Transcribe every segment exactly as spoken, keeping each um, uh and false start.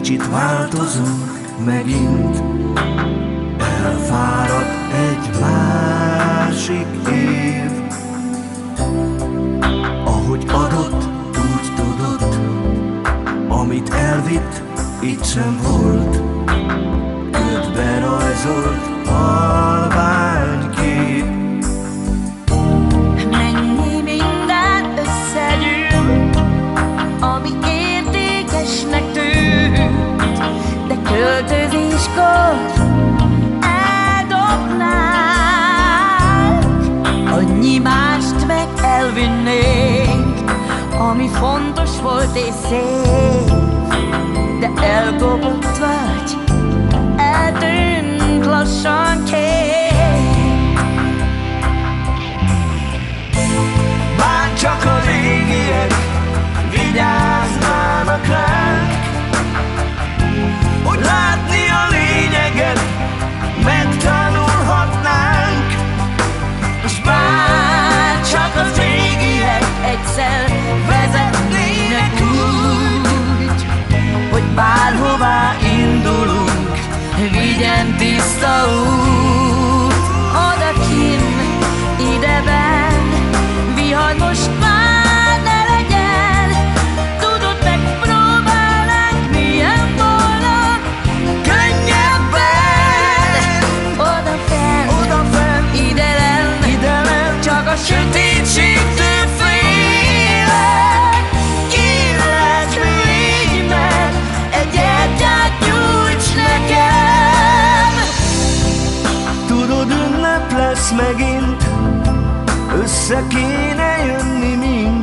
Kicsit változunk megint, elfárad egy másik év. Ahogy adott, úgy tudott, amit elvitt, itt sem volt. Ködbe rajzolt halvány kép. Mennyi minden összegyűlt, ami értékesnek tűnt, de költözéskor eldobnánk. Annyi mást meg elvinnénk, ami fontos volt és szép, de elkopott vagy, eltűnt lassan kép. Bár csak a régiek vigyáznának ránk, hogy látni a lényeget megtanulhatnánk. És bár csak az régiek egyszer vezetnének úgy, hogy bárhová indulunk, vigyen tiszta út. Odakinn, ideben, vihar most már ne legyen. Tudod, megpróbálnánk, milyen volna könnyebben. Odafenn, Odafenn, ide lenn, ide lenn, csak a sötétségtől félek. Illetsz, légy meg, egy gyertyát nyújts nekem. tudod, ünnep lesz megint, össze kéne jönni mind.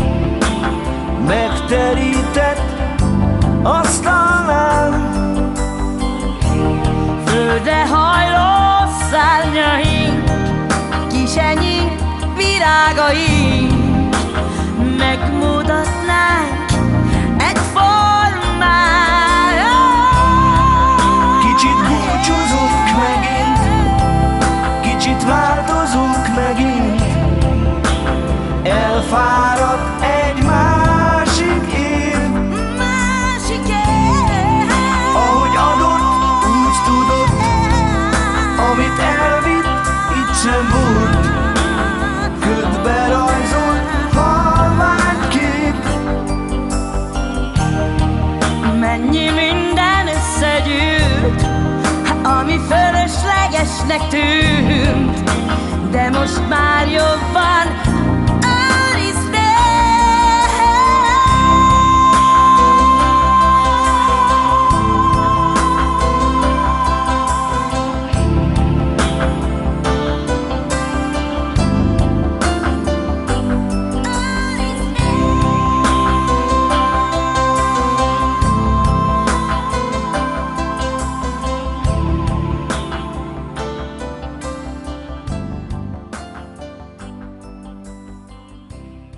Megterített asztalnál, Földre hajló szárnyaink, kisenyink, virágaink, megmutatnánk egy formát. kicsit búcsúzunk megint, kicsit változunk megint. Elfáradt egy másik év, Másik év. ahogy adott, úgy tudott, amit elvitt, itt sem volt. Ködbe rajzolt halvány kép. Mennyi minden összegyűlt, ami fölöslegesnek tűnt, de most már jobb van,